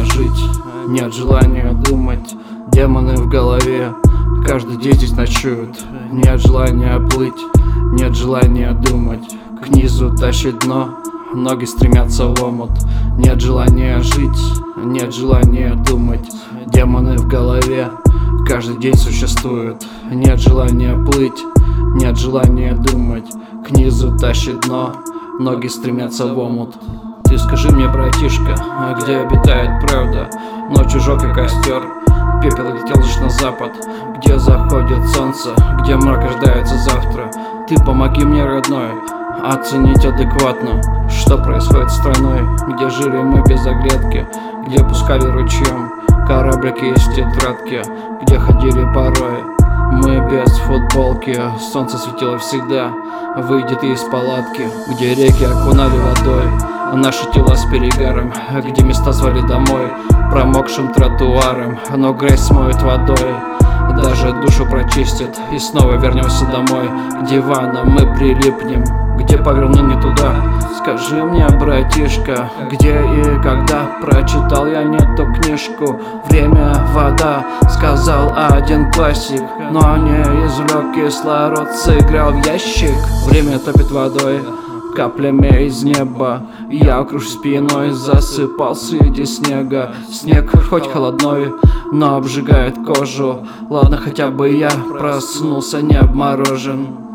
желания жить, нет желания думать. Демоны в голове, каждый день здесь ночуют. Нет желания плыть, нет желания думать. К низу тащит дно, ноги стремятся в омут. Нет желания жить, нет желания думать. Демоны в голове, каждый день существуют. Нет желания плыть, нет желания думать. К низу тащит дно, ноги стремятся в омут. Ты скажи мне, братишка, где обитает правда? Ночью жёг и костер, пепел летел лишь на запад. Где заходит солнце, где мрак рождается завтра. Ты помоги мне, родной, оценить адекватно, что происходит с страной, где жили мы без оглядки, где пускали ручьем кораблики из тетрадки, где ходили порой мы без футболки. Солнце светило всегда, выйдет из палатки, где реки окунали водой наши тела с перегаром, где места звали домой промокшим тротуаром, но грязь смоет водой, даже душу прочистит, и снова вернемся домой. К диванам мы прилипнем, где поверну не туда. Скажи мне, братишка, где и когда прочитал я не ту книжку? Время, вода, сказал один классик, но не извлек кислород, сыграл в ящик. Время топит водой, каплями из неба. Я укрывшись спиной засыпал среди снега. Снег хоть холодной, но обжигает кожу. Ладно, хотя бы я проснулся не обморожен.